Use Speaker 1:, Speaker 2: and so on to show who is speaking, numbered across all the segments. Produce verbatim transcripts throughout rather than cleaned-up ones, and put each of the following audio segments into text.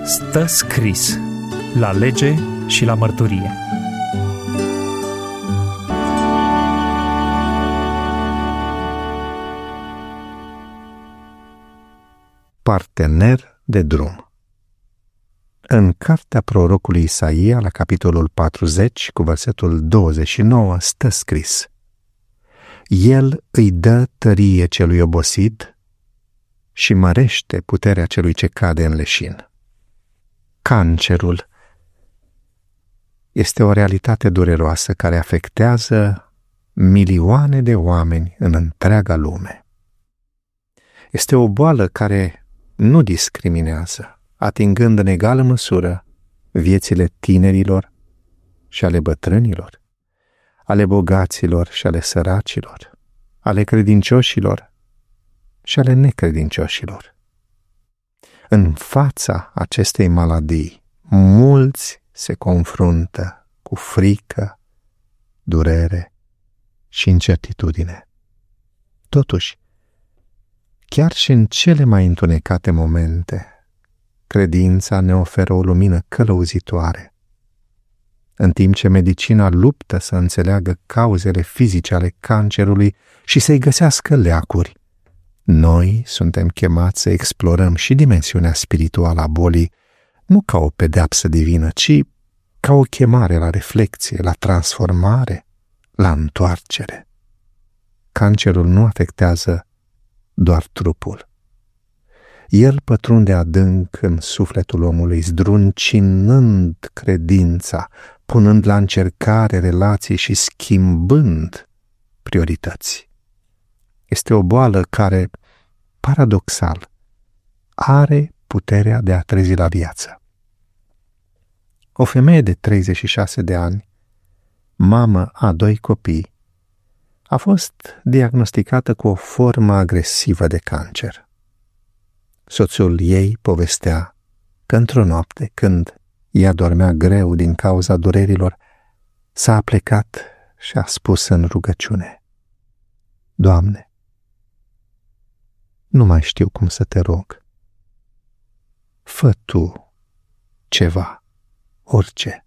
Speaker 1: Stă scris la lege și la mărturie.
Speaker 2: Partener de drum. În cartea prorocului Isaia, la capitolul patruzeci, cu versetul douăzeci și nouă, stă scris: El îi dă tărie celui obosit și mărește puterea celui ce cade în leșin. Cancerul este o realitate dureroasă care afectează milioane de oameni în întreaga lume. Este o boală care nu discriminează, atingând în egală măsură viețile tinerilor și ale bătrânilor, ale bogaților și ale săracilor, ale credincioșilor și ale necredincioșilor. În fața acestei maladii, mulți se confruntă cu frică, durere și incertitudine. Totuși, chiar și în cele mai întunecate momente, credința ne oferă o lumină călăuzitoare. În timp ce medicina luptă să înțeleagă cauzele fizice ale cancerului și să-i găsească leacuri, noi suntem chemați să explorăm și dimensiunea spirituală a bolii, nu ca o pedeapsă divină, ci ca o chemare la reflexie, la transformare, la întoarcere. Cancerul nu afectează doar trupul. El pătrunde adânc în sufletul omului, zdruncinând credința, punând la încercare relații și schimbând priorități. Este o boală care, paradoxal, are puterea de a trezi la viață. O femeie de treizeci și șase de ani, mamă a doi copii, a fost diagnosticată cu o formă agresivă de cancer. Soțul ei povestea că într-o noapte, când ea dormea greu din cauza durerilor, s-a aplecat și a spus în rugăciune: Doamne, nu mai știu cum să te rog. Fă Tu ceva, orice.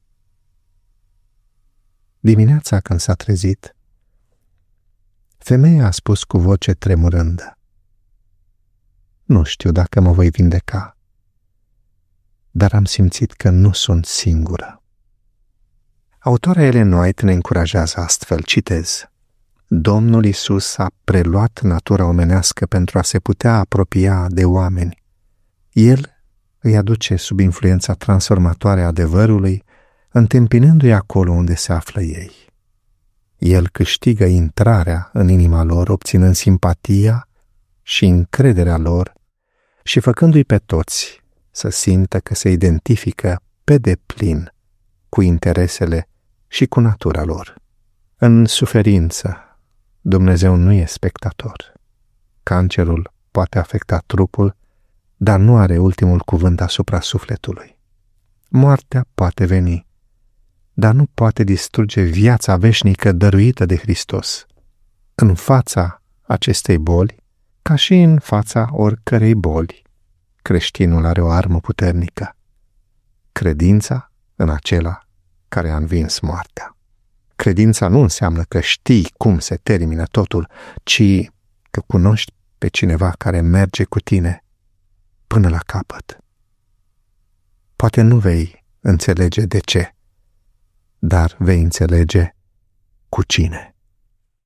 Speaker 2: Dimineața, când s-a trezit, femeia a spus cu voce tremurândă: Nu știu dacă mă voi vindeca, dar am simțit că nu sunt singură. Autora Ellen White ne încurajează astfel, citez: Domnul Iisus a preluat natura omenească pentru a se putea apropia de oameni. El îi aduce sub influența transformatoare a adevărului, întâmpinându-i acolo unde se află ei. El câștigă intrarea în inima lor, obținând simpatia și încrederea lor și făcându-i pe toți să simtă că se identifică pe deplin cu interesele și cu natura lor. În suferință, Dumnezeu nu e spectator. Cancerul poate afecta trupul, dar nu are ultimul cuvânt asupra sufletului. Moartea poate veni, dar nu poate distruge viața veșnică dăruită de Hristos. În fața acestei boli, ca și în fața oricărei boli, creștinul are o armă puternică: credința în acela care a învins moartea. Credința nu înseamnă că știi cum se termină totul, ci că cunoști pe cineva care merge cu tine până la capăt. Poate nu vei înțelege de ce, dar vei înțelege cu cine.